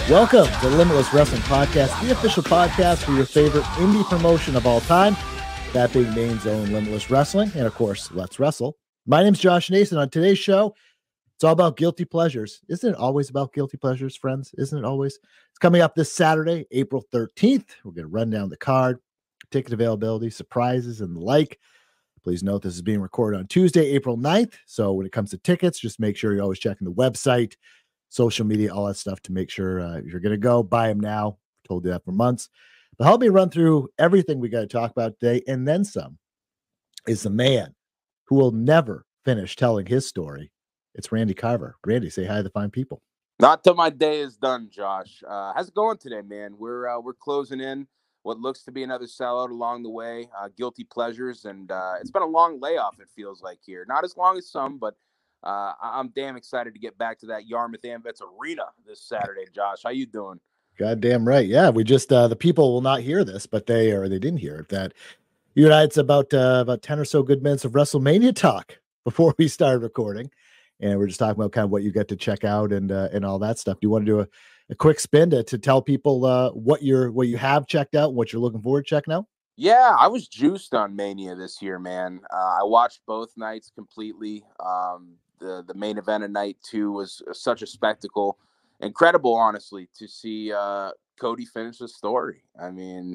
Welcome to the Limitless Wrestling Podcast, the official podcast for your favorite indie promotion of all time, that being Maine's own Limitless Wrestling, and of course, Let's Wrestle. My name's Josh Nason. On today's show, it's all about guilty pleasures. Isn't it always about guilty pleasures, friends? Isn't it always? It's coming up this Saturday, April 13th. We're going to run down the card, ticket availability, surprises, and the like. Please note this is being recorded on Tuesday, April 9th. So when it comes to tickets, just make sure you're always checking the website, social media, all that stuff to make sure if you're going to go, buy them now. I told you that for months. But help me run through everything we got to talk about today, and then some, is the man who will never finish telling his story. It's Randy Carver. Randy, say hi to the fine people. Not till my day is done, Josh. How's it going today, man? We're closing in what looks to be another sellout along the way. Guilty pleasures, and it's been a long layoff, it feels like here. Not as long as some, but I'm damn excited to get back to that Yarmouth AmVets Arena this Saturday, Josh. How you doing? Goddamn right. Yeah, we just the people will not hear this, but they didn't hear it. That you and I, it's about 10 or so good minutes of WrestleMania talk before we started recording, and we're just talking about kind of what you get to check out and all that stuff. Do you want to do a quick spin to tell people what you have checked out and what you're looking forward to checking out? Yeah, I was juiced on Mania this year, man. I watched both nights completely. The main event of night 2 was such a spectacle. Incredible, honestly, to see Cody finish the story. I mean,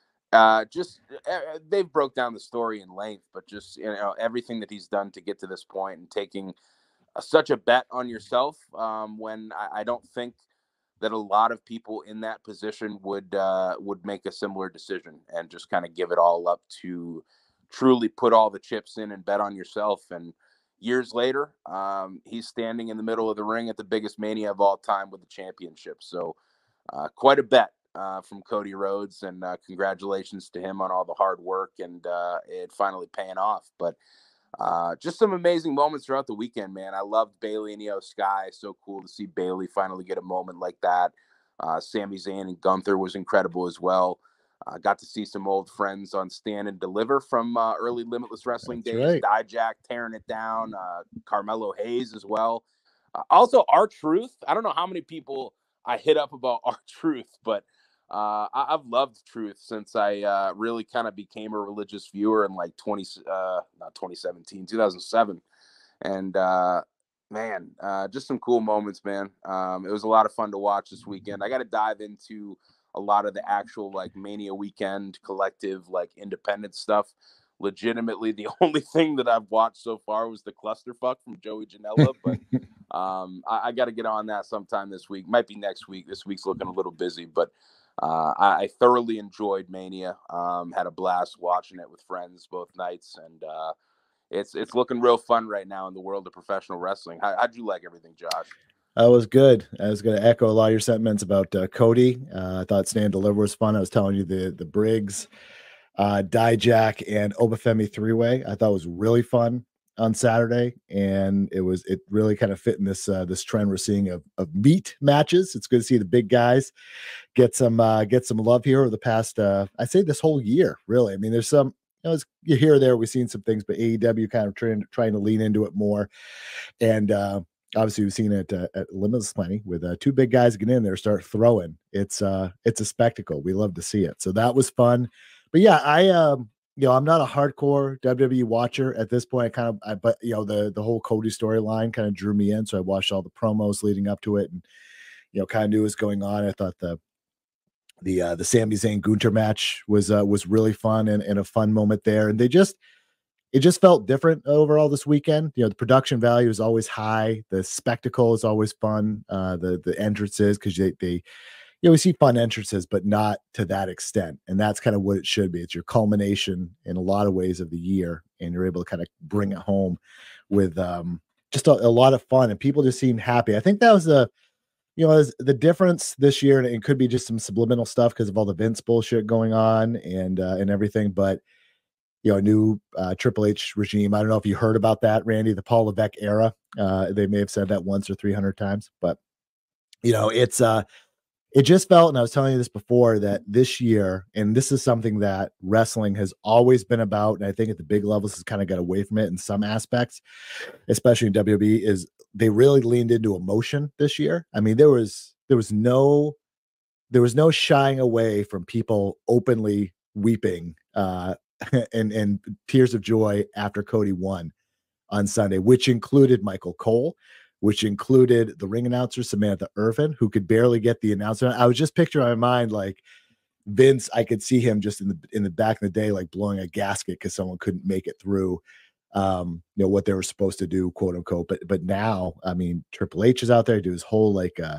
they've broke down the story in length, but just everything that he's done to get to this point and taking such a bet on yourself when I don't think that a lot of people in that position would make a similar decision and just kind of give it all up to truly put all the chips in and bet on yourself. And years later, he's standing in the middle of the ring at the biggest Mania of all time with the championship. So quite a bet from Cody Rhodes, and congratulations to him on all the hard work and it finally paying off. But just some amazing moments throughout the weekend, man. I loved Bayley and Io Sky. So cool to see Bayley finally get a moment like that. Sami Zayn and Gunther was incredible as well. Got to see some old friends on Stand and Deliver from early Limitless Wrestling days. Right. Dijak tearing it down. Carmelo Hayes as well. Also, R-Truth. I don't know how many people I hit up about R-Truth, but I've loved Truth since I really kind of became a religious viewer in like 2007. And man, just some cool moments, man. It was a lot of fun to watch this weekend. I got to dive into a lot of the actual like Mania weekend collective, like independent stuff. Legitimately, the only thing that I've watched so far was the clusterfuck from Joey Janela, but I got to get on that sometime this week. Might be next week. This week's looking a little busy, but I thoroughly enjoyed Mania. Had a blast watching it with friends both nights, and it's looking real fun right now in the world of professional wrestling. How'd you like everything, Josh? That was good. I was going to echo a lot of your sentiments about Cody. I thought Stand and Deliver was fun. I was telling you the Briggs, Dijak, and Obafemi three-way I thought was really fun on Saturday, and it really kind of fit in this trend we're seeing of meat matches. It's good to see the big guys get some love here over the past I'd say this whole year, really. I mean, there's some you here or there we've seen some things, but AEW kind of trying to lean into it more, and obviously we've seen it at Limitless plenty with two big guys get in there, start throwing. It's a spectacle. We love to see it. So that was fun. But yeah, I'm not a hardcore WWE watcher at this point. But the whole Cody storyline kind of drew me in. So I watched all the promos leading up to it and, kind of knew what was going on. I thought the Sami Zayn Gunther match was really fun and a fun moment there. And it just felt different overall this weekend. The production value is always high. The spectacle is always fun. The entrances, because we see fun entrances, but not to that extent. And that's kind of what it should be. It's your culmination in a lot of ways of the year, and you're able to kind of bring it home with just a lot of fun, and people just seemed happy. I think that was the difference this year, and it could be just some subliminal stuff because of all the Vince bullshit going on and everything. But a new Triple H regime. I don't know if you heard about that, Randy, the Paul Levesque era. They may have said that once or 300 times, but it just felt, and I was telling you this before, that this year, and this is something that wrestling has always been about, and I think at the big levels has kind of got away from it in some aspects, especially in WWE, is they really leaned into emotion this year. I mean, there was no there was no shying away from people openly weeping and tears of joy after Cody won on Sunday, which included Michael Cole, which included the ring announcer Samantha Irvin, who could barely get the announcement. I was just picturing in my mind like Vince. I could see him just in the back in the day, like blowing a gasket because someone couldn't make it through. What they were supposed to do, quote unquote. But now, I mean, Triple H is out there, do his whole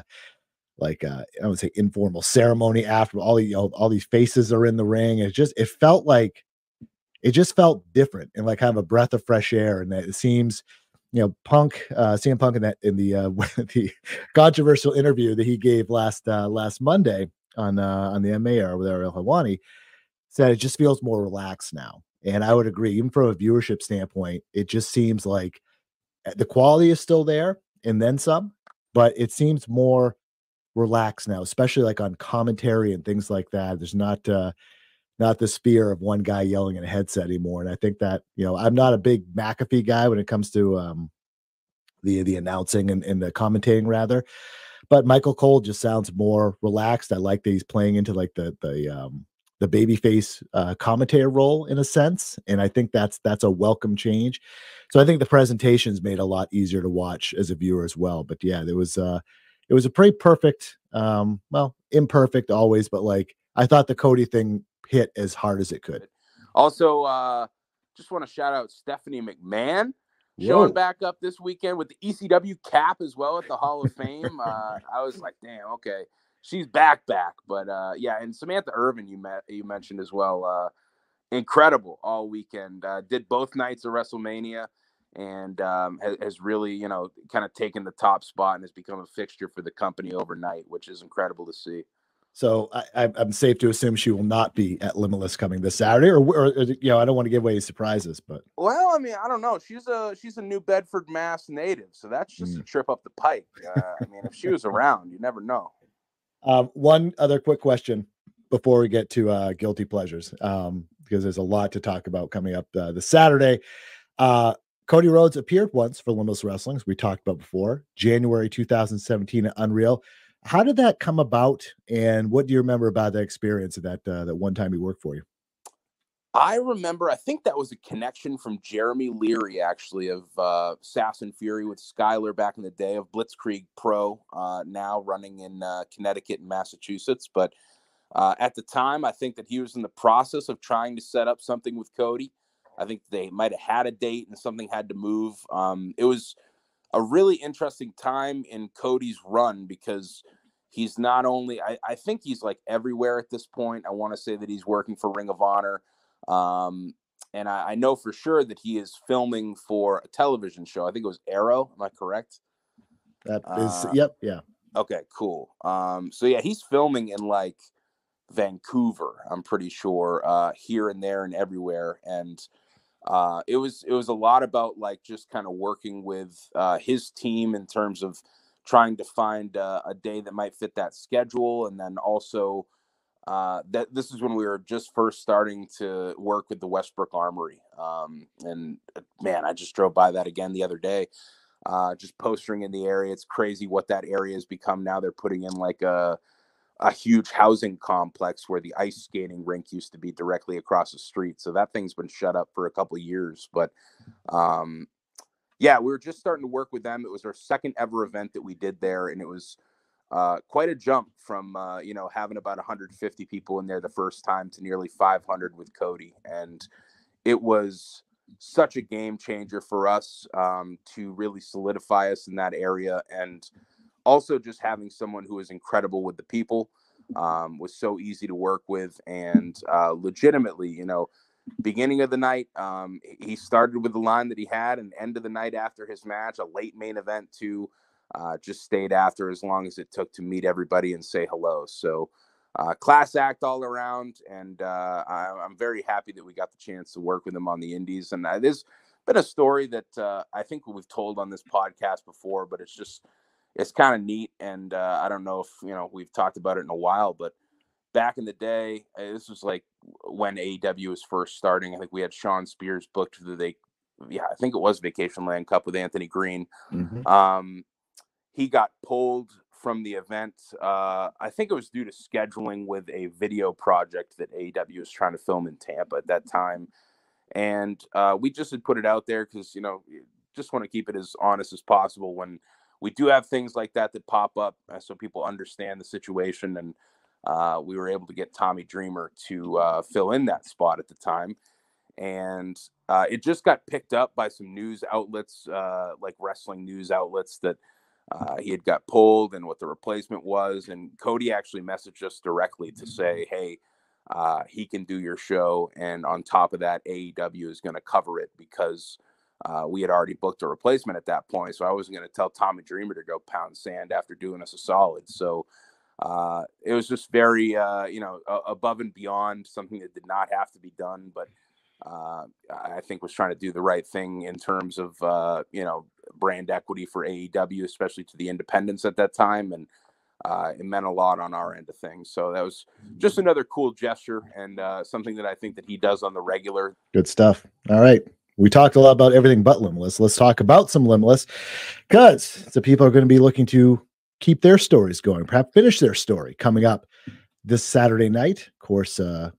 I would say informal ceremony after all these faces are in the ring. It just felt different and like kind of a breath of fresh air. And that it seems, Punk, CM Punk in the the controversial interview that he gave last Monday on the MA with Ariel Helwani, said it just feels more relaxed now. And I would agree, even from a viewership standpoint, it just seems like the quality is still there and then some, but it seems more relaxed now, especially like on commentary and things like that. There's not this fear of one guy yelling in a headset anymore. And I think that, I'm not a big McAfee guy when it comes to the announcing and the commentating rather, but Michael Cole just sounds more relaxed. I like that he's playing into like the babyface commentator role in a sense, and I think that's a welcome change. So I think the presentation's made a lot easier to watch as a viewer as well. But yeah, it was a pretty perfect, imperfect always, but like I thought the Cody thing hit as hard as it could. Also, just want to shout out Stephanie McMahon showing back up this weekend with the ECW cap as well at the Hall of Fame. I was like, damn, okay, she's back. But yeah, and Samantha Irvin you mentioned as well, incredible all weekend. Did both nights of WrestleMania, and has really kind of taken the top spot and has become a fixture for the company overnight, which is incredible to see. So I'm safe to assume she will not be at Limitless coming this Saturday, or I don't want to give away any surprises, but well, I mean, I don't know. She's a New Bedford, Mass native, so that's just a trip up the pike. I mean, if she was around, you never know. One other quick question before we get to guilty pleasures, because there's a lot to talk about coming up this Saturday. Cody Rhodes appeared once for Limitless Wrestling, as we talked about before, January 2017 at Unreal. How did that come about, and what do you remember about that experience of that one time he worked for you? I remember, I think that was a connection from Jeremy Leary, actually, of Sass and Fury with Skyler back in the day, of Blitzkrieg Pro, now running in Connecticut and Massachusetts. But at the time, I think that he was in the process of trying to set up something with Cody. I think they might have had a date and something had to move. It was a really interesting time in Cody's run because he's not only, I think he's like everywhere at this point. I want to say that he's working for Ring of Honor. And I know for sure that he is filming for a television show. I think it was Arrow. Am I correct? That is, yep. Yeah. Okay, cool. So yeah, he's filming in like Vancouver, I'm pretty sure, here and there and everywhere. And it was a lot about like just kind of working with his team in terms of trying to find a day that might fit that schedule, and then also that this is when we were just first starting to work with the Westbrook Armory. And man, I just drove by that again the other day, just postering in the area. It's crazy what that area has become now. They're putting in like a huge housing complex where the ice skating rink used to be directly across the street. So that thing's been shut up for a couple of years. But yeah, we were just starting to work with them. It was our second ever event that we did there. And it was quite a jump from, having about 150 people in there the first time to nearly 500 with Cody. And it was such a game changer for us to really solidify us in that area. And also just having someone who is incredible with the people, was so easy to work with. And legitimately, beginning of the night, he started with the line that he had, and end of the night after his match, a late main event too, just stayed after as long as it took to meet everybody and say hello. So class act all around. And I'm very happy that we got the chance to work with him on the indies. And there's been a story that I think we've told on this podcast before, but it's kind of neat. And I don't know if, we've talked about it in a while, but back in the day, this was like when AEW was first starting. I think we had Sean Spears booked for I think it was Vacation Land Cup with Anthony Green. Mm-hmm. He got pulled from the event. I think it was due to scheduling with a video project that AEW was trying to film in Tampa at that time. And we just had put it out there because, just want to keep it as honest as possible when we do have things like that pop up, so people understand the situation. And we were able to get Tommy Dreamer to fill in that spot at the time. And it just got picked up by some news outlets, like wrestling news outlets, that he had got pulled and what the replacement was. And Cody actually messaged us directly to say, hey, he can do your show. And on top of that, AEW is going to cover it because we had already booked a replacement at that point. So I wasn't going to tell Tommy Dreamer to go pound sand after doing us a solid. So it was just very, above and beyond, something that did not have to be done. But I think was trying to do the right thing in terms of, brand equity for AEW, especially to the independents at that time. And it meant a lot on our end of things. So that was just another cool gesture and something that I think that he does on the regular. Good stuff. All right. We talked a lot about everything but Limitless. Let's talk about some Limitless, because the people are going to be looking to keep their stories going, perhaps finish their story coming up this Saturday night. Of course,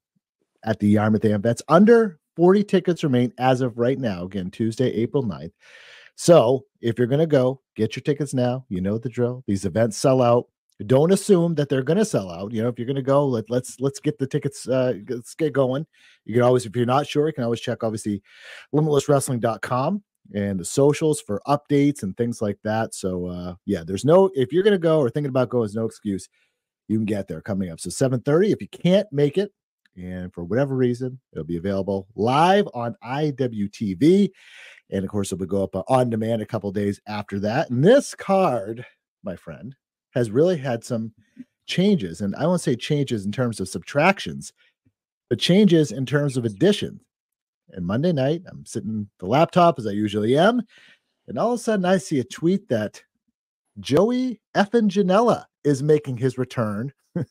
at the Yarmouth AM Vets, under 40 tickets remain as of right now. Again, Tuesday, April 9th. So if you're going to go, get your tickets now. You know the drill. These events sell out. Don't assume that they're going to sell out. If you're going to go, let's get the tickets. Let's get going. You can always, if you're not sure, you can always check, obviously, limitlesswrestling.com and the socials for updates and things like that. So, if you're going to go or thinking about going, there's no excuse. You can get there coming up. So 7:30, if you can't make it, and for whatever reason, it'll be available live on IWTV. And of course, it'll go up on demand a couple days after that. And this card, my friend, has really had some changes. And I won't say changes in terms of subtractions, but changes in terms of additions. And Monday night, I'm sitting at the laptop as I usually am. And all of a sudden, I see a tweet that Joey effing Janela is making his return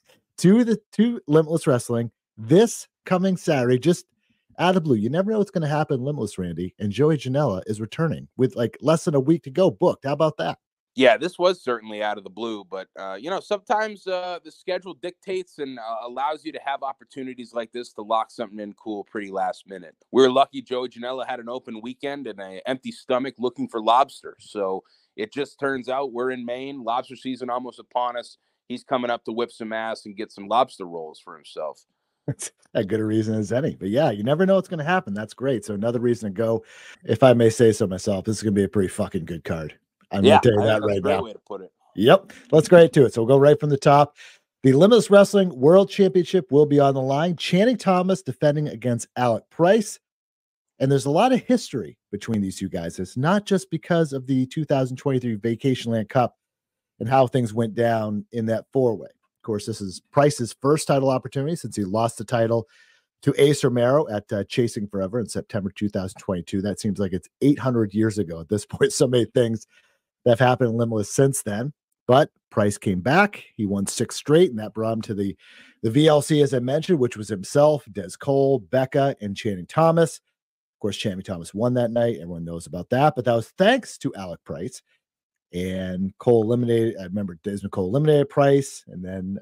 to Limitless Wrestling this coming Saturday, just out of blue. You never know what's going to happen in Limitless, Randy. And Joey Janela is returning with like less than a week to go booked. How about that? Yeah, this was certainly out of the blue, but sometimes the schedule dictates and allows you to have opportunities like this to lock something in cool pretty last minute. We're lucky Joey Janela had an open weekend and an empty stomach looking for lobster. So it just turns out we're in Maine, lobster season almost upon us. He's coming up to whip some ass and get some lobster rolls for himself. It's as good a reason as any. But yeah, you never know what's going to happen. That's great. So another reason to go, if I may say so myself, this is going to be a pretty fucking good card. I'm going to tell you that right now. That's a great way to put it. Yep. Let's go right to it. So we'll go right from the top. The Limitless Wrestling World Championship will be on the line. Channing Thomas defending against Alec Price. And there's a lot of history between these two guys. It's not just because of the 2023 Vacationland Cup and how things went down in that four-way. Of course, this is Price's first title opportunity since he lost the title to Ace Romero at Chasing Forever in September 2022. That seems like it's 800 years ago at this point. So many things that have happened in Limitless since then. But Price came back. He won 6 straight, and that brought him to the VLC, as I mentioned, which was himself, Des Cole, Becca, and Channing Thomas. Of course, Channing Thomas won that night. Everyone knows about that. But that was thanks to Alec Price. And Cole eliminated, I remember Desmond Cole eliminated Price. And then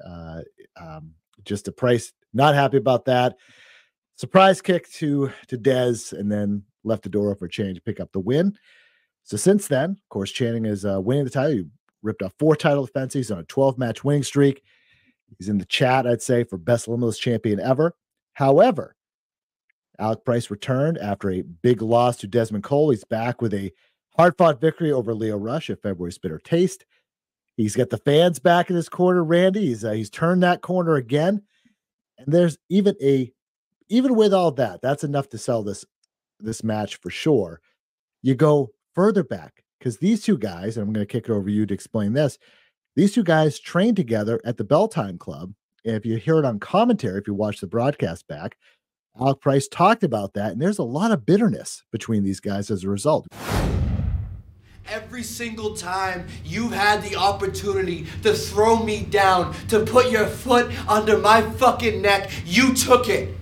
just a Price, not happy about that. Surprise kick to Dez, and then left the door up for Channing to pick up the win. So since then, of course, Channing is winning the title. He ripped off 4 title defenses. He's on a 12-match winning streak. He's in the chat, I'd say, for best Limitless champion ever. However, Alec Price returned after a big loss to Desmond Cole. He's back with a hard-fought victory over Leo Rush at February's Bitter Taste. He's got the fans back in his corner, Randy. He's turned that corner again. And there's even with all that, that's enough to sell this match for sure. You go further back, because these two guys, and I'm going to kick it over to you to explain this, these two guys trained together at the Bell Time Club. And if you hear it on commentary, if you watch the broadcast back, Alec Price talked about that, and there's a lot of bitterness between these guys as a result. Every single time you've had the opportunity to throw me down, to put your foot under my fucking neck, you took it.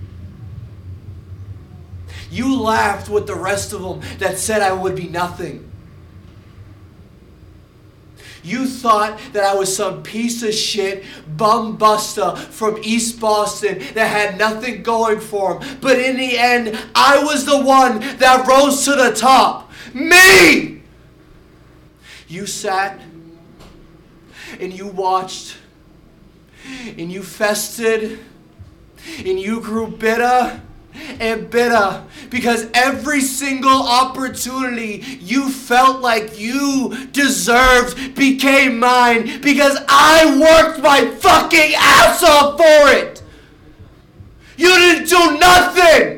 You laughed with the rest of them that said I would be nothing. You thought that I was some piece of shit bum buster from East Boston that had nothing going for him. But in the end, I was the one that rose to the top. Me! You sat and you watched and you festered and you grew bitter and bitter because every single opportunity you felt like you deserved became mine because I worked my fucking ass off for it. You didn't do nothing.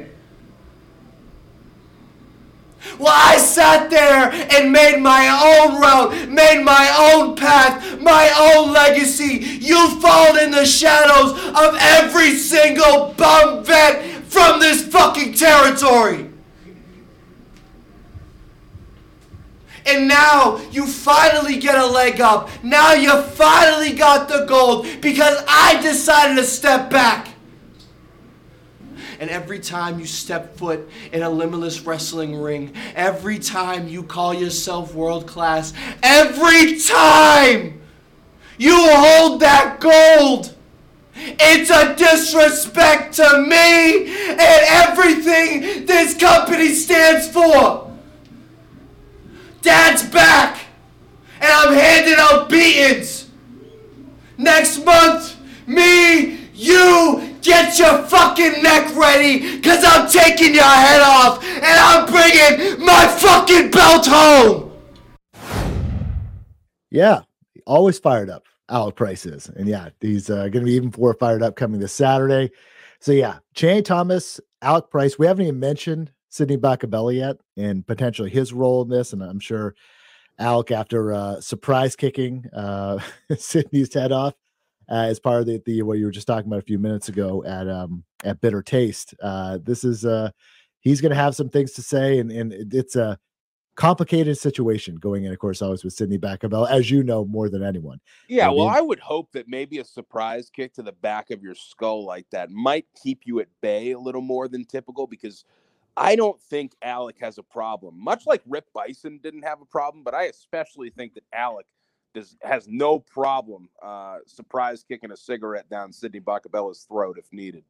Well, I sat there and made my own route, made my own path, my own legacy. You fall in the shadows of every single bum vet from this fucking territory. And now you finally get a leg up. Now you finally got the gold because I decided to step back. And every time you step foot in a Limitless Wrestling ring, every time you call yourself world class, every time you hold that gold, it's a disrespect to me and everything this company stands for. Dad's back, and I'm handing out beatings. Next month, me, you, get your fucking neck ready, because I'm taking your head off, and I'm bringing my fucking belt home. Yeah, always fired up. Alec Price is. And yeah, he's going to be even more fired up coming this Saturday. So yeah, Channing Thomas, Alec Price. We haven't even mentioned Sidney Bacabella yet and potentially his role in this. And I'm sure Alec, after surprise kicking Sidney's head off as part of the what you were just talking about a few minutes ago at Bitter Taste. This is he's going to have some things to say, and it's a complicated situation going in, of course, always with Sidney Bacabella, as you know more than anyone. Yeah, well, I would hope that maybe a surprise kick to the back of your skull like that might keep you at bay a little more than typical, because I don't think Alec has a problem. Much like Rip Bison didn't have a problem, but I especially think that Alec has no problem surprise kicking a cigarette down Sidney Bacabella's throat if needed.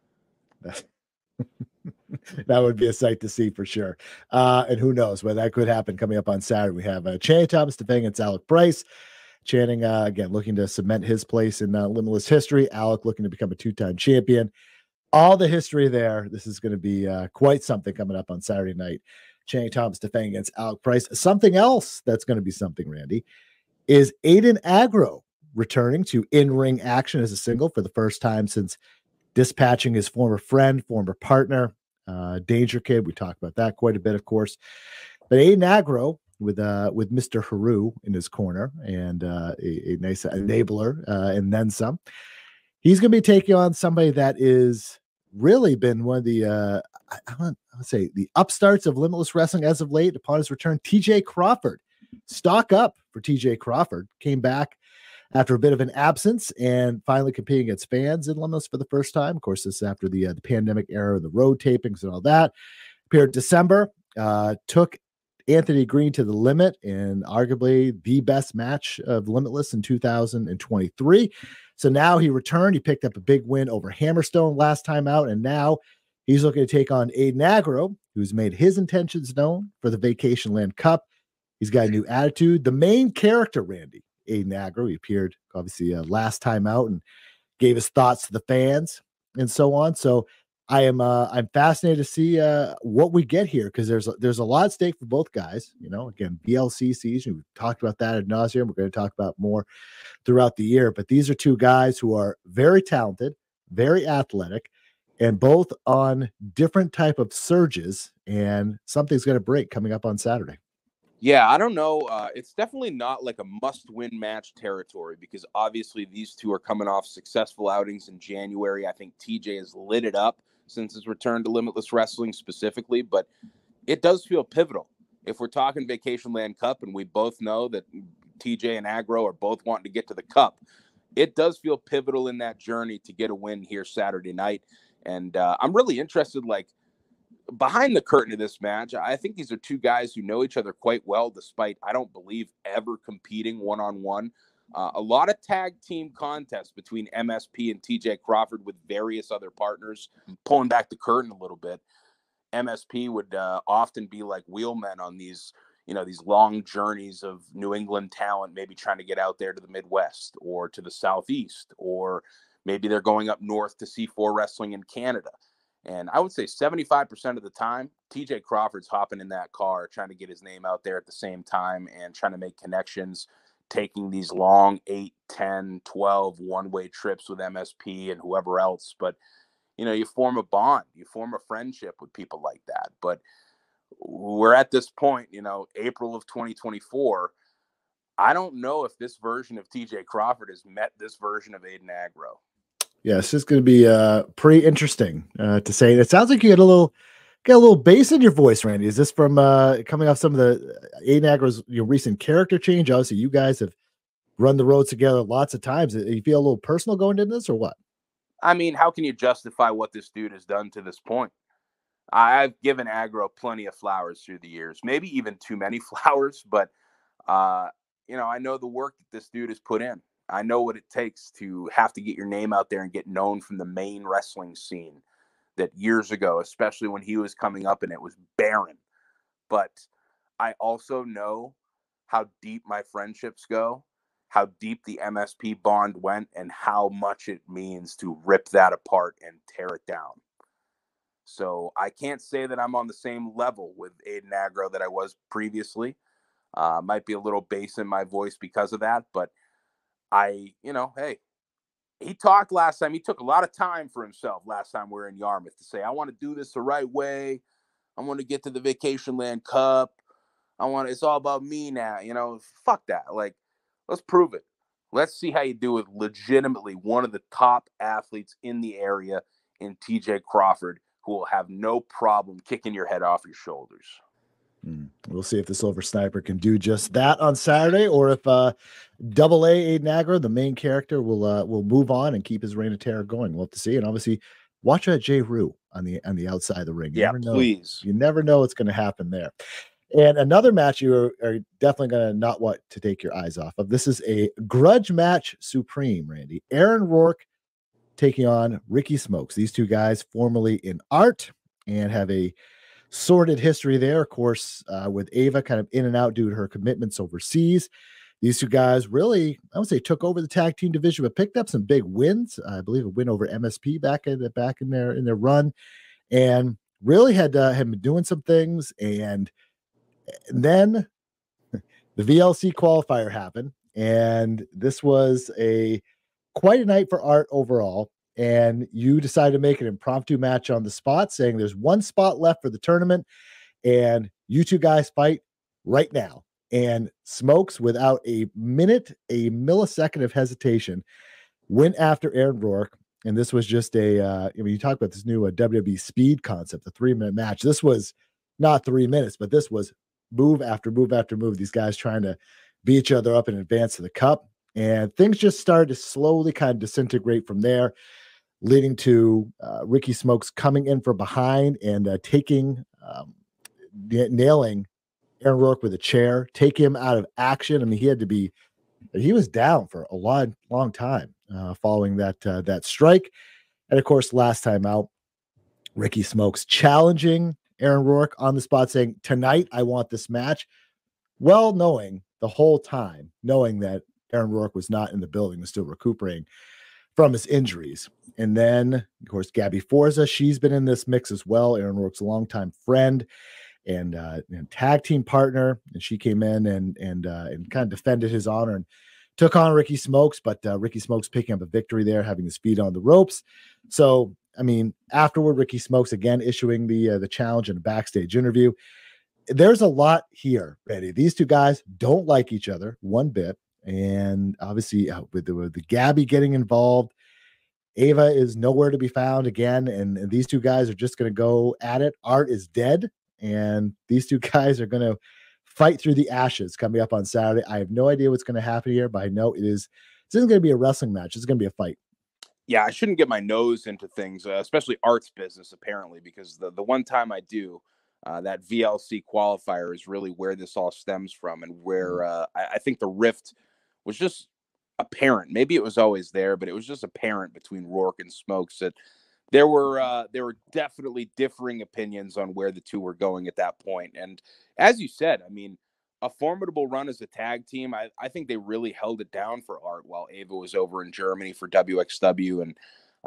That would be a sight to see for sure. And who knows where that could happen coming up on Saturday. We have Channing Thomas defending against Alec Price. Channing, again, looking to cement his place in Limitless history. Alec looking to become a two-time champion. All the history there. This is going to be quite something coming up on Saturday night. Channing Thomas defending against Alec Price. Something else that's going to be something, Randy, is Aiden Agro returning to in-ring action as a single for the first time since dispatching his former friend, former partner, Danger Kid. We talked about that quite a bit, of course. But Aiden Agro with Mr. Haru in his corner and a nice enabler and then some. He's going to be taking on somebody that is really been one of the I would say the upstarts of Limitless Wrestling as of late. Upon his return, TJ Crawford. Stock up for TJ Crawford. Came back after a bit of an absence and finally competing against fans in Limitless for the first time. Of course, this is after the pandemic era, the road tapings and all that. Appeared December, took Anthony Green to the limit in arguably the best match of Limitless in 2023. So now he returned. He picked up a big win over Hammerstone last time out, and now he's looking to take on Aiden Agro, who's made his intentions known for the Vacation Land Cup. He's got a new attitude. The main character, Randy, Aiden Agro, he appeared obviously last time out and gave his thoughts to the fans and so on. So I'm fascinated to see what we get here, because there's a lot at stake for both guys. You know, again, BLC season, we've talked about that ad nauseum. We're going to talk about more throughout the year, but these are two guys who are very talented, very athletic, and both on different type of surges, and something's going to break coming up on Saturday. Yeah, I don't know. It's definitely not like a must-win match territory, because obviously these two are coming off successful outings in January. I think TJ has lit it up since his return to Limitless Wrestling specifically, but it does feel pivotal. If we're talking Vacation Land Cup, and we both know that TJ and Agro are both wanting to get to the Cup, it does feel pivotal in that journey to get a win here Saturday night. And I'm really interested, like, behind the curtain of this match, I think these are two guys who know each other quite well, despite, I don't believe, ever competing one-on-one. A lot of tag team contests between MSP and TJ Crawford with various other partners. Pulling back the curtain a little bit, MSP would often be like wheelmen on these, these long journeys of New England talent, maybe trying to get out there to the Midwest or to the Southeast, or maybe they're going up north to C4 Wrestling in Canada. And I would say 75% of the time, TJ Crawford's hopping in that car, trying to get his name out there at the same time and trying to make connections, taking these long 8, 10, 12 one-way trips with MSP and whoever else. But, you form a bond, you form a friendship with people like that. But we're at this point, April of 2024. I don't know if this version of TJ Crawford has met this version of Aiden Agro. Yeah, it's just going to be pretty interesting to say. It sounds like you got a little bass in your voice, Randy. Is this from coming off some of the Aiden Agro's recent character change? Obviously, you guys have run the road together lots of times. You feel a little personal going into this, or what? I mean, how can you justify what this dude has done to this point? I've given Agro plenty of flowers through the years, maybe even too many flowers, but I know the work that this dude has put in. I know what it takes to have to get your name out there and get known from the main wrestling scene that years ago, especially when he was coming up and it was barren. But I also know how deep my friendships go, how deep the MSP bond went, and how much it means to rip that apart and tear it down. So I can't say that I'm on the same level with Aiden Agro that I was previously. Might be a little bass in my voice because of that, but hey, he talked last time. He took a lot of time for himself last time we were in Yarmouth to say, I want to do this the right way. I want to get to the Vacation Land Cup. It's all about me now. Fuck that. Like, let's prove it. Let's see how you do with legitimately one of the top athletes in the area in TJ Crawford, who will have no problem kicking your head off your shoulders. We'll see if the Silver Sniper can do just that on Saturday, or if Double A Aiden Agro, the main character, will move on and keep his reign of terror going. We'll have to see. And obviously, watch Jay Rue on the outside of the ring. Please. You never know what's going to happen there. And another match you are definitely going to not want to take your eyes off of. This is a grudge match supreme, Randy. Aaron Rourke taking on Ricky Smokes. These two guys formerly in Art and have a sordid history there, of course, with Ava kind of in and out due to her commitments overseas. These two guys really, I would say, took over the tag team division, but picked up some big wins. I believe a win over MSP back in their run, and really had been doing some things. And then the VLC qualifier happened, and this was quite a night for Art overall. And you decided to make an impromptu match on the spot, saying there's one spot left for the tournament, and you two guys fight right now. And Smokes, without a millisecond of hesitation, went after Aaron Rourke. And this was just you talk about this new WWE speed concept, the 3-minute match. This was not 3 minutes, but this was move after move after move. These guys trying to beat each other up in advance to the cup. And things just started to slowly kind of disintegrate from there, leading to Ricky Smokes coming in from behind and nailing Aaron Rourke with a chair, take him out of action. I mean, he was down for a long time following that strike. And of course, last time out, Ricky Smokes challenging Aaron Rourke on the spot, saying, tonight, I want this match. Well, knowing that Aaron Rourke was not in the building, was still recuperating from his injuries. And then, of course, Gabby Forza, she's been in this mix as well. Aaron Rourke's a longtime friend and tag team partner, and she came in and kind of defended his honor and took on Ricky Smokes, but Ricky Smokes picking up a victory there, having his feet on the ropes. So, I mean, afterward, Ricky Smokes again issuing the challenge in a backstage interview. There's a lot here, Randy. These two guys don't like each other one bit. And obviously, with the Gabby getting involved, Ava is nowhere to be found again. And these two guys are just going to go at it. Art is dead. And these two guys are going to fight through the ashes coming up on Saturday. I have no idea what's going to happen here, but I know this isn't going to be a wrestling match. It's going to be a fight. Yeah, I shouldn't get my nose into things, especially arts business, apparently, because the one time I do, that VLC qualifier is really where this all stems from, and where I think the rift was just apparent. Maybe it was always there, but it was just apparent between Rourke and Smokes that there were definitely differing opinions on where the two were going at that point. And as you said, I mean, a formidable run as a tag team. I think they really held it down for Art while Ava was over in Germany for WXW. And,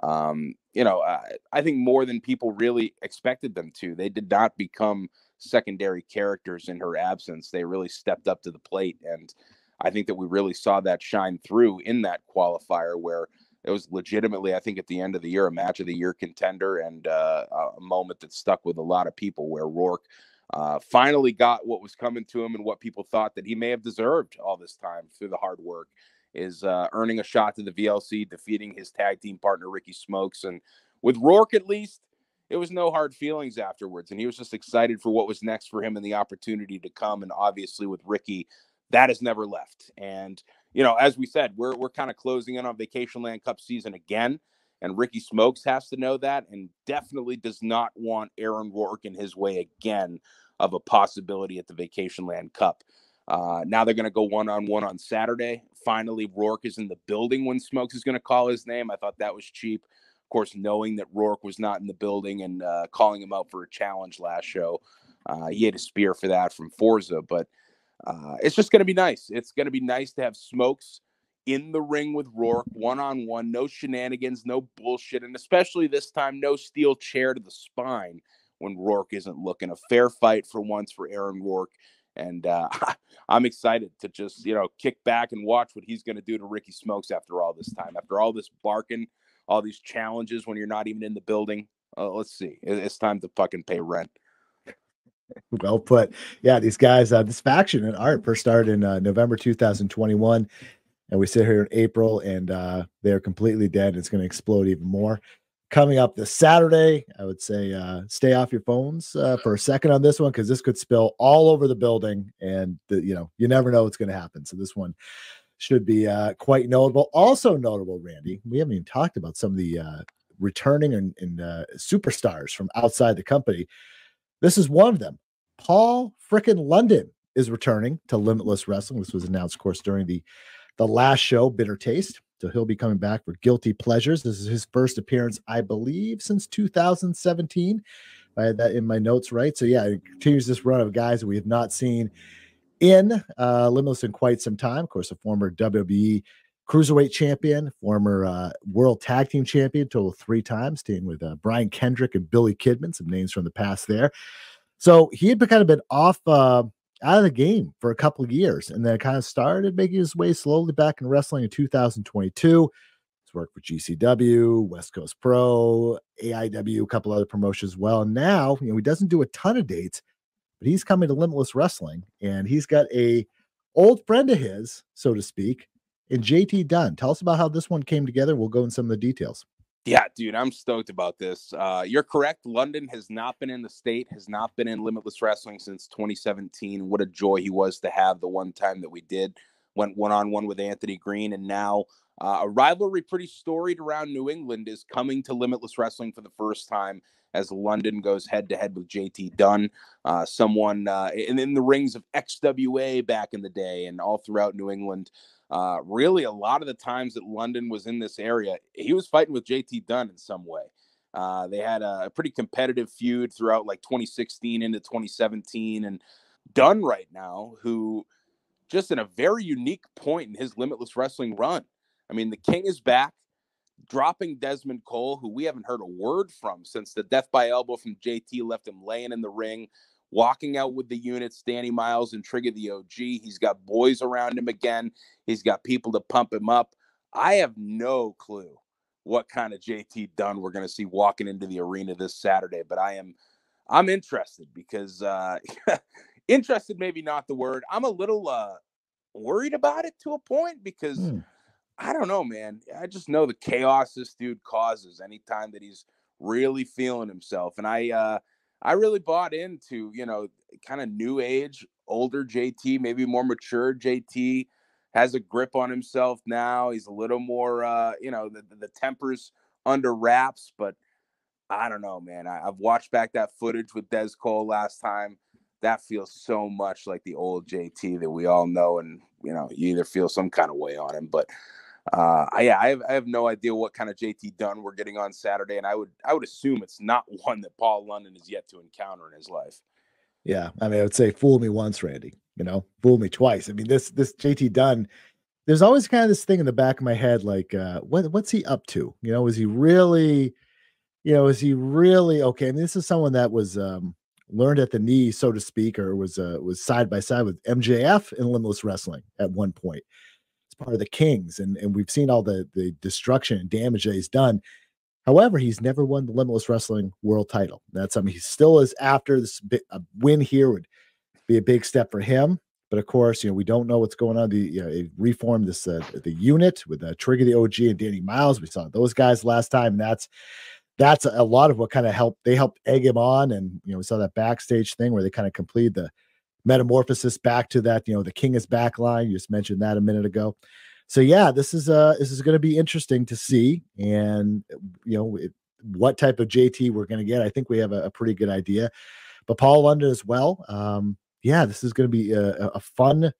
I think more than people really expected them to. They did not become secondary characters in her absence. They really stepped up to the plate. And I think that we really saw that shine through in that qualifier where it was legitimately, I think, at the end of the year, a match of the year contender and a moment that stuck with a lot of people where Rourke finally got what was coming to him and what people thought that he may have deserved all this time through the hard work is earning a shot to the VLC, defeating his tag team partner, Ricky Smokes. And with Rourke, at least, it was no hard feelings afterwards. And he was just excited for what was next for him and the opportunity to come. And obviously with Ricky, that has never left. And, as we said, we're kind of closing in on Vacation Land Cup season again. And Ricky Smokes has to know that and definitely does not want Aaron Rourke in his way again of a possibility at the Vacation Land Cup. Now they're going to go one-on-one on Saturday. Finally, Rourke is in the building when Smokes is going to call his name. I thought that was cheap. Of course, knowing that Rourke was not in the building and calling him out for a challenge last show. He had a spear for that from Forza, but it's just going to be nice. It's going to be nice to have Smokes in the ring with Rourke, one-on-one, no shenanigans, no bullshit, and especially this time, no steel chair to the spine when Rourke isn't looking. A fair fight for once for Aaron Rourke, and I'm excited to just, kick back and watch what he's going to do to Ricky Smokes after all this time, after all this barking, all these challenges when you're not even in the building. Let's see. It's time to fucking pay rent. Well put. Yeah, these guys, this faction and Art first started in November 2021. And we sit here in April and they're completely dead. It's going to explode even more. Coming up this Saturday, I would say stay off your phones for a second on this one because this could spill all over the building and, you never know what's going to happen. So this one should be quite notable. Also notable, Randy, we haven't even talked about some of the returning and superstars from outside the company. This is one of them. Paul frickin' London is returning to Limitless Wrestling. This was announced, of course, during the last show, Bitter Taste. So he'll be coming back for Guilty Pleasures. This is his first appearance, I believe, since 2017. I had that in my notes, right? So yeah, it continues this run of guys that we have not seen in Limitless in quite some time. Of course, a former WWE Cruiserweight champion, former World Tag Team champion, total 3 times, teaming with Brian Kendrick and Billy Kidman, some names from the past there. So he had kind of been off out of the game for a couple of years and then kind of started making his way slowly back in wrestling in 2022. He's worked for GCW, West Coast Pro, AIW, a couple other promotions as well. And now, he doesn't do a ton of dates, but he's coming to Limitless Wrestling and he's got a old friend of his, so to speak, in JT Dunn. Tell us about how this one came together. We'll go in some of the details. Yeah, dude, I'm stoked about this. You're correct. London has not been in the state, has not been in Limitless Wrestling since 2017. What a joy he was to have the one time that we did. Went one-on-one with Anthony Green. And now a rivalry pretty storied around New England is coming to Limitless Wrestling for the first time as London goes head-to-head with JT Dunn, someone in the rings of XWA back in the day and all throughout New England. Really, a lot of the times that London was in this area, he was fighting with JT Dunn in some way. They had a pretty competitive feud throughout like 2016 into 2017. And Dunn right now, who just in a very unique point in his Limitless Wrestling run. I mean, the King is back, dropping Desmond Cole, who we haven't heard a word from since the death by elbow from JT left him laying in the ring. Walking out with the units, Danny Miles and Trigger the OG. He's got boys around him again. He's got people to pump him up. I have no clue what kind of JT Dunn we're going to see walking into the arena this Saturday, but I'm interested because interested, maybe not the word. I'm a little worried about it to a point because I don't know, man. I just know the chaos this dude causes anytime that he's really feeling himself. And I really bought into, kind of new age, older JT, maybe more mature JT, has a grip on himself now. He's a little more, you know, the temper's under wraps, but I don't know, man. I've watched back that footage with Des Cole last time. That feels so much like the old JT that we all know, and you know, you either feel some kind of way on him. But yeah, I have no idea what kind of JT Dunn we're getting on Saturday, and I would assume it's not one that Paul London is yet to encounter in his life. Yeah, I mean, I would say fool me once, Randy. You know, fool me twice. I mean, this JT Dunn. There's always kind of this thing in the back of my head, like, what's he up to? You know, is he really? You know, is he really okay? I mean, this is someone that was learned at the knee, so to speak, or was side by side with MJF in Limitless Wrestling at one point. It's part of the Kings, and we've seen all the destruction and damage that he's done. However, he's never won the Limitless Wrestling World Title. That's something he still is after. A win here would be a big step for him. But of course, you know, we don't know what's going on. They reformed this the unit with Trigger the OG and Danny Miles. We saw those guys last time. And that's a lot of what kind of helped. They helped egg him on, and you know, we saw that backstage thing where they kind of completed the metamorphosis back to that, you know, the King is back line. You just mentioned that a minute ago. So yeah, this is going to be interesting to see, and you know, what type of JT we're going to get. I think we have a pretty good idea, but Paul London as well. Yeah, this is going to be a fun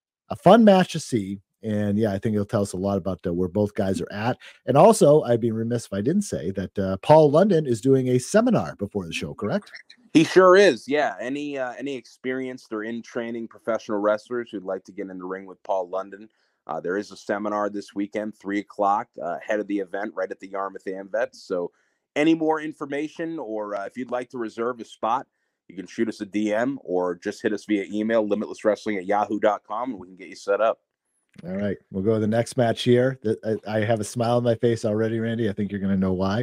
match to see. And yeah, I think it'll tell us a lot about where both guys are at. And also, I'd be remiss if I didn't say that Paul London is doing a seminar before the show, correct? He sure is. Yeah. Any experienced or in training professional wrestlers who'd like to get in the ring with Paul London, there is a seminar this weekend, 3:00, ahead of the event, right at the Yarmouth AmVets. So any more information, or if you'd like to reserve a spot, you can shoot us a DM or just hit us via email, limitlesswrestling@yahoo.com, and we can get you set up. All right, we'll go to the next match here. I have a smile on my face already, Randy. I think you're going to know why.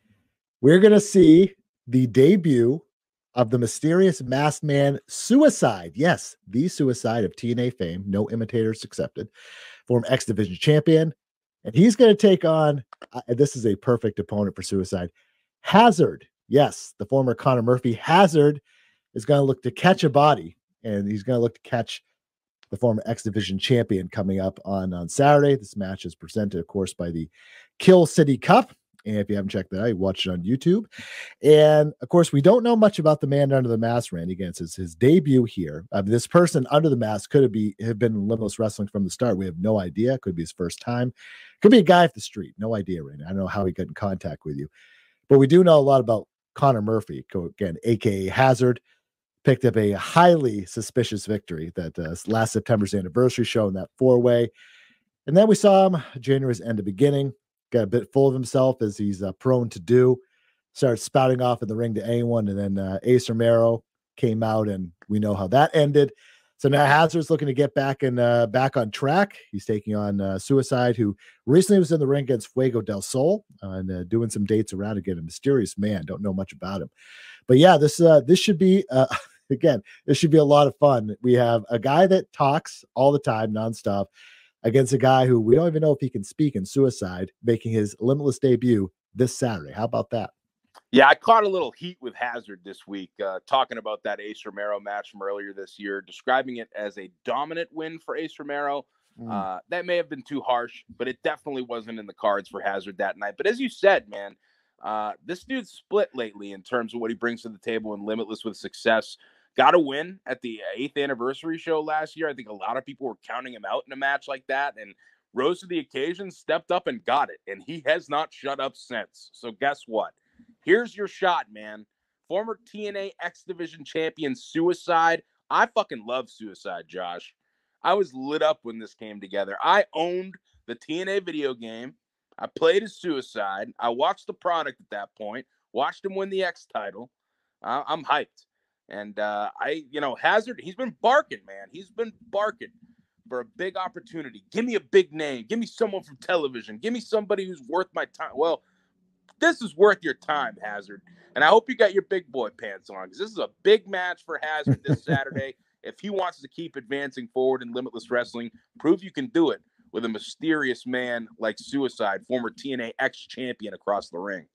We're going to see the debut of the mysterious masked man Suicide. Yes, the Suicide of TNA fame. No imitators accepted. Former X Division champion. And he's going to take on, this is a perfect opponent for Suicide, Hazard. Yes, the former Connor Murphy. Hazard is going to look to catch a body, and he's going to look to catch the former X Division champion coming up on Saturday. This match is presented, of course, by the Kill City Cup. And if you haven't checked that out, you watch it on YouTube. And of course, we don't know much about the man under the mask, Randy. Again, it's his debut here. This person under the mask could have been in Limitless Wrestling from the start. We have no idea. Could be his first time. Could be a guy off the street. No idea, Randy. I don't know how he got in contact with you. But we do know a lot about Connor Murphy, again, a.k.a. Hazard. Picked up a highly suspicious victory that last September's anniversary show in that 4-way. And then we saw him January's end of beginning, got a bit full of himself as he's prone to do, started spouting off in the ring to anyone. And then Ace Romero came out, and we know how that ended. So now Hazard's looking to get back on track. He's taking on Suicide, who recently was in the ring against Fuego del Sol and doing some dates around again. A mysterious man. Don't know much about him. But yeah, this should be again, this should be a lot of fun. We have a guy that talks all the time, nonstop, against a guy who we don't even know if he can speak in Suicide, making his Limitless debut this Saturday. How about that? Yeah, I caught a little heat with Hazard this week, talking about that Ace Romero match from earlier this year, describing it as a dominant win for Ace Romero. That may have been too harsh, but it definitely wasn't in the cards for Hazard that night. But as you said, man, this dude's split lately in terms of what he brings to the table in Limitless with success. Got a win at the 8th anniversary show last year. I think a lot of people were counting him out in a match like that, and rose to the occasion, stepped up and got it. And he has not shut up since. So guess what? Here's your shot, man. Former TNA X Division champion Suicide. I fucking love Suicide, Josh. I was lit up when this came together. I owned the TNA video game. I played as Suicide. I watched the product at that point. Watched him win the X title. I'm hyped. And Hazard, he's been barking, man. He's been barking for a big opportunity. Give me a big name. Give me someone from television. Give me somebody who's worth my time. Well, this is worth your time, Hazard. And I hope you got your big boy pants on, because this is a big match for Hazard this Saturday. If he wants to keep advancing forward in Limitless Wrestling, prove you can do it with a mysterious man like Suicide, former TNA X champion, across the ring.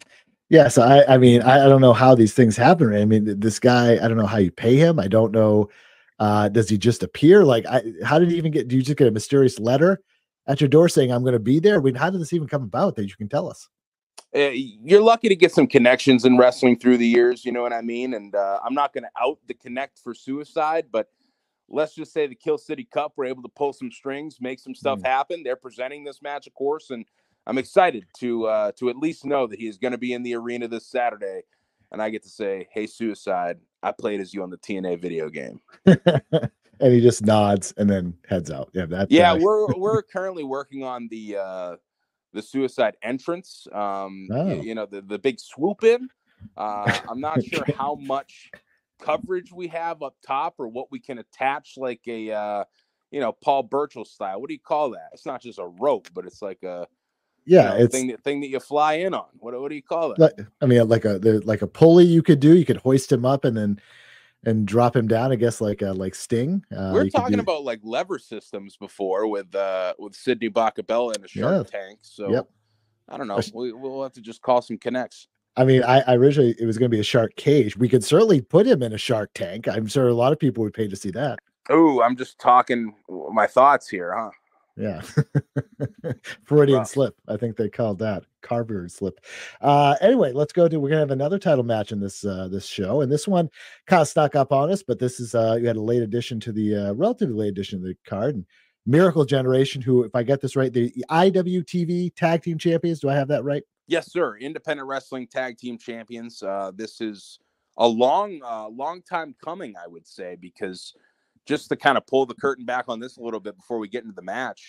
Yes, I mean, I don't know how these things happen. I mean, this guy, I don't know how you pay him. I don't know Does he just appear? Like, how did he even get? Do you just get a mysterious letter at your door saying I'm going to be there? I mean, how did this even come about that you can tell us? You're lucky to get some connections in wrestling through the years. You know what I mean? And I'm not going to out the Connect for Suicide, but let's just say the Kill City Cup were able to pull some strings, make some stuff happen. They're presenting this match, of course, and I'm excited to at least know that he is going to be in the arena this Saturday, and I get to say, "Hey, Suicide, I played as you on the TNA video game." And he just nods and then heads out. Yeah, we're currently working on the Suicide entrance. The big swoop in. I'm not sure how much coverage we have up top or what we can attach, like a Paul Burchill style. What do you call that? It's not just a rope, but it's like a it's thing that you fly in on. What do you call that? Like a pulley you could do. You could hoist him up and drop him down. I guess like Sting. We're talking about like lever systems before with Sidney Bacabella and a Shark Tank. So I don't know. We'll have to just call some connects. I mean, I originally it was going to be a shark cage. We could certainly put him in a shark tank. I'm sure a lot of people would pay to see that. Oh, I'm just talking my thoughts here, huh? Yeah. Freudian slip. I think they called that Carver slip. Anyway, we're gonna have another title match in this show, and this one kind of snuck up on us, but this is you had a late addition to the relatively late addition to the card, and Miracle Generation, who, if I get this right, the IWTV Tag Team Champions. Do I have that right? Yes, sir. Independent Wrestling Tag Team Champions. This is a long time coming, I would say, because just to kind of pull the curtain back on this a little bit before we get into the match,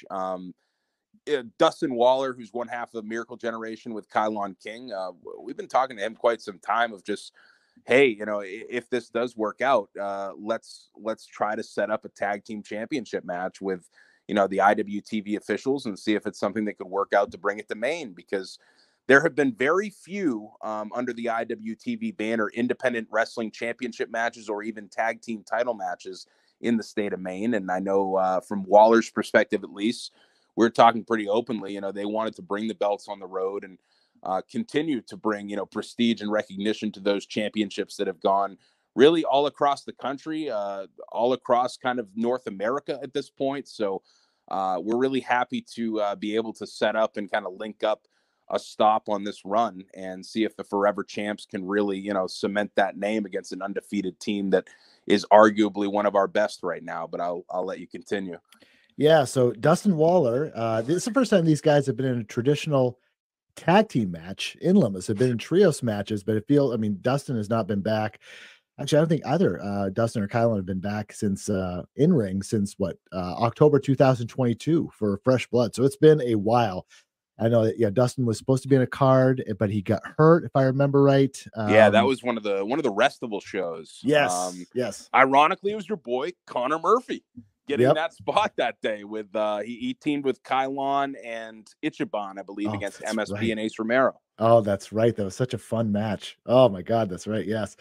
Dustin Waller, who's one half of Miracle Generation with Kylon King, we've been talking to him quite some time of just, hey, if this does work out, let's try to set up a tag team championship match with, the IWTV officials and see if it's something that could work out to bring it to Maine, because there have been very few under the IWTV banner independent wrestling championship matches or even tag team title matches in the state of Maine. And I know from Waller's perspective, at least, we're talking pretty openly, they wanted to bring the belts on the road and continue to bring, prestige and recognition to those championships that have gone really all across the country, all across kind of North America at this point. So we're really happy to be able to set up and kind of link up a stop on this run and see if the Forever Champs can really, cement that name against an undefeated team that is arguably one of our best right now. But I'll let you continue. Yeah. So Dustin Waller, this is the first time these guys have been in a traditional tag team match in Limos. Have been in trios matches, but Dustin has not been back. Actually, I don't think either Dustin or Kylon have been back since in ring since October 2022 for Fresh Blood. So it's been a while. I know that Dustin was supposed to be in a card, but he got hurt, if I remember right. That was one of the Restival shows. Yes, yes. Ironically, it was your boy Connor Murphy getting that spot that day with he teamed with Kylon and Ichiban, I believe, against MSP and Ace Romero. Oh, that's right. That was such a fun match. Oh my God, that's right. Yes.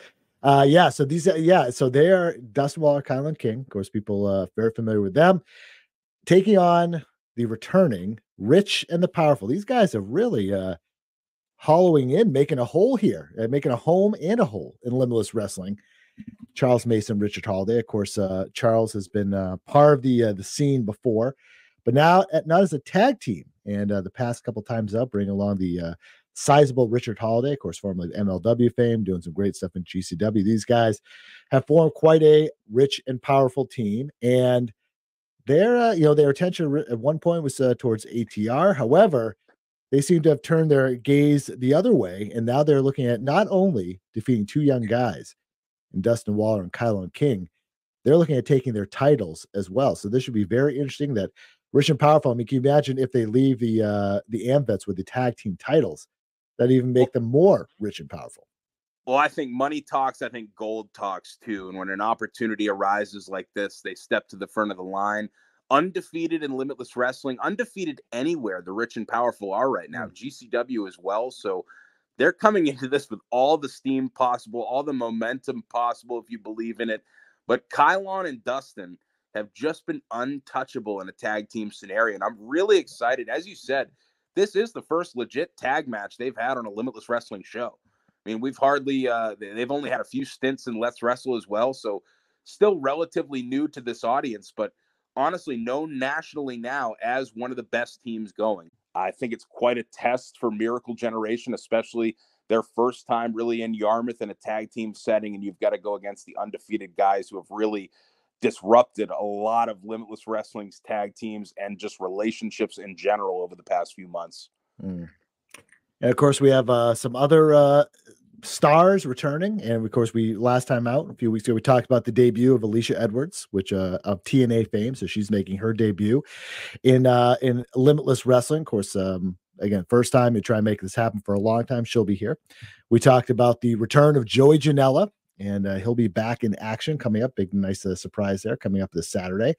So these so they are Dustin Waller, Kylon King. Of course, people very familiar with them, taking on the returning Rich and the Powerful. These guys are really hollowing in, making a hole here, making a home and a hole in Limitless Wrestling. Charles Mason, Richard Holiday. Of course, Charles has been part of the scene before, but now not as a tag team. And the past couple times up, bring along the sizable Richard Holiday, of course, formerly MLW fame, doing some great stuff in GCW. These guys have formed quite a rich and powerful team, and their attention at one point was towards ATR. However, they seem to have turned their gaze the other way, and now they're looking at not only defeating two young guys, in Dustin Waller and Kylon King, they're looking at taking their titles as well. So this should be very interesting. That Rich and Powerful. I mean, can you imagine if they leave the AMVETs with the tag team titles? That even make them more rich and powerful. Well, I think money talks. I think gold talks too. And when an opportunity arises like this, they step to the front of the line. Undefeated in Limitless Wrestling, undefeated anywhere the Rich and Powerful are right now. GCW as well. So they're coming into this with all the steam possible, all the momentum possible, if you believe in it. But Kylon and Dustin have just been untouchable in a tag team scenario. And I'm really excited. As you said, this is the first legit tag match they've had on a Limitless Wrestling show. I mean, we've hardly, they've only had a few stints in Let's Wrestle as well. So still relatively new to this audience, but honestly known nationally now as one of the best teams going. I think it's quite a test for Miracle Generation, especially their first time really in Yarmouth in a tag team setting, and you've got to go against the undefeated guys who have really disrupted a lot of Limitless Wrestling's tag teams and just relationships in general over the past few months. And of course, we have some other stars returning, and of course, we last time out a few weeks ago we talked about the debut of Alicia Edwards, which of TNA fame, so she's making her debut in Limitless Wrestling. Of course, again, first time to try and make this happen for a long time. She'll be here. We talked about the return of Joey Janela, and he'll be back in action coming up. Big, nice surprise there coming up this Saturday.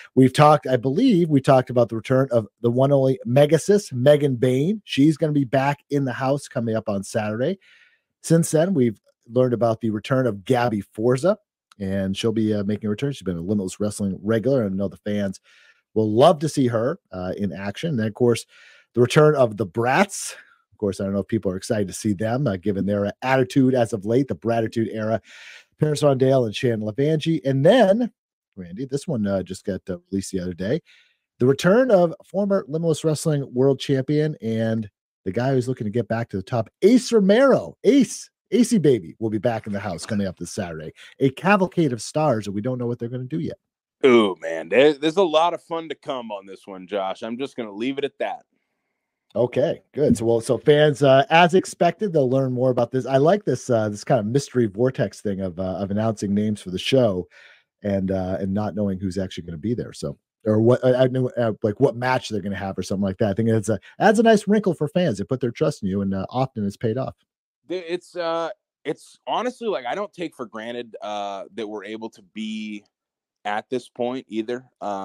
I believe we talked about the return of the one only Megasis, Megan Bain. She's going to be back in the house coming up on Saturday. Since then, we've learned about the return of Gabby Forza, and she'll be making a return. She's been a Limitless Wrestling regular, and I know the fans will love to see her in action. And then, of course, the return of the Brats. Of course, I don't know if people are excited to see them, given their attitude as of late, the Bratitude era. Paris Rondale and Shannon Levangie. And then, Randy, this one just got released the other day. The return of former Limitless Wrestling world champion and the guy who's looking to get back to the top, Ace Romero. Acey Baby will be back in the house coming up this Saturday. A cavalcade of stars, and we don't know what they're going to do yet. Oh, man, there's a lot of fun to come on this one, Josh. I'm just going to leave it at that. Okay, good. So fans, as expected, they'll learn more about this. I like this this kind of mystery vortex thing of announcing names for the show, and not knowing who's actually going to be there. So, or what I know, like what match they're going to have or something like that. I think it's adds a nice wrinkle for fans. They put their trust in you, and often it's paid off. It's honestly, like, I don't take for granted that we're able to be at this point either.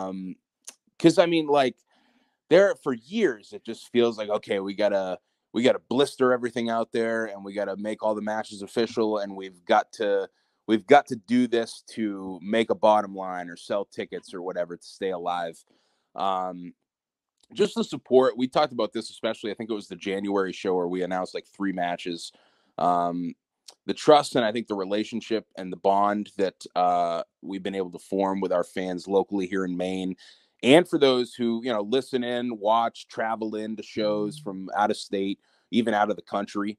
Because I mean, like, there for years it just feels like, okay, we gotta blister everything out there, and we gotta make all the matches official, and we've got to do this to make a bottom line or sell tickets or whatever to stay alive. Just the support. We talked about this, especially, I think it was the January show where we announced like 3 matches. The trust and I think the relationship and the bond that we've been able to form with our fans locally here in Maine, and for those who, you know, listen in, watch, travel into shows from out of state, even out of the country.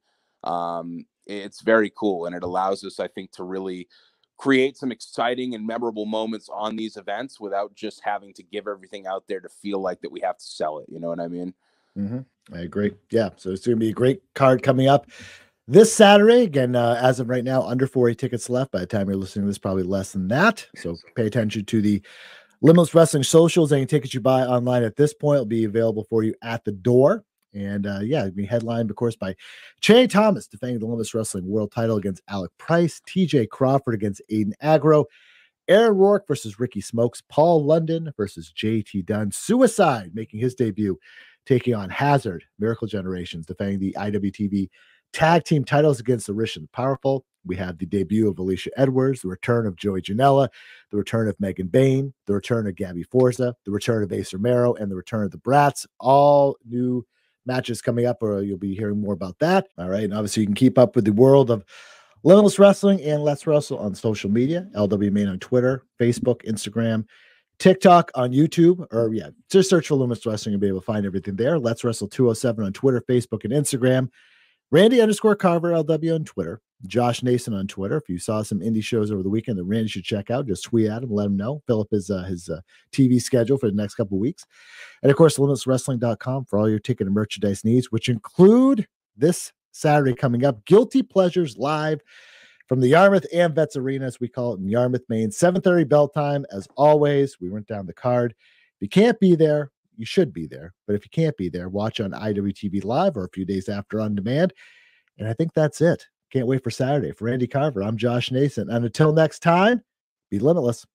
It's very cool, and it allows us, I think, to really create some exciting and memorable moments on these events without just having to give everything out there to feel like that we have to sell it. You know what I mean? I agree. Yeah. So it's going to be a great card coming up this Saturday. Again, as of right now, under 40 tickets left. By the time you're listening to this, probably less than that. So pay attention to the Limitless Wrestling socials. Any tickets you buy online at this point will be available for you at the door. And it'll be headlined, of course, by Che Thomas defending the Limitless Wrestling world title against Alec Price, TJ Crawford against Aiden Agro, Aaron Rourke versus Ricky Smokes, Paul London versus JT Dunn, Suicide making his debut, taking on Hazard, Miracle Generations defending the IWTV tag team titles against the Rich and the Powerful. We have the debut of Alicia Edwards, the return of Joey Janela, the return of Megan Bain, the return of Gabby Forza, the return of Ace Romero, and the return of the Brats. All new matches coming up, or you'll be hearing more about that. All right. And obviously you can keep up with the world of Limitless Wrestling and Let's Wrestle on social media, LW Maine on Twitter, Facebook, Instagram, TikTok, on YouTube, or just search for Limitless Wrestling and be able to find everything there. Let's Wrestle 207 on Twitter, Facebook, and Instagram. Randy_Carver LW on Twitter. Josh Nason on Twitter. If you saw some indie shows over the weekend that Randy should check out, just tweet at him, let him know. Fill up his TV schedule for the next couple of weeks. And of course, limitlesswrestling.com for all your ticket and merchandise needs, which include this Saturday coming up, Guilty Pleasures Live from the Yarmouth Amvets Arena, as we call it in Yarmouth, Maine. 7:30 bell time. As always, we went down the card. If you can't be there, you should be there. But if you can't be there, watch on IWTV Live or a few days after on demand. And I think that's it. Can't wait for Saturday. For Randy Carver, I'm Josh Nason. And until next time, be limitless.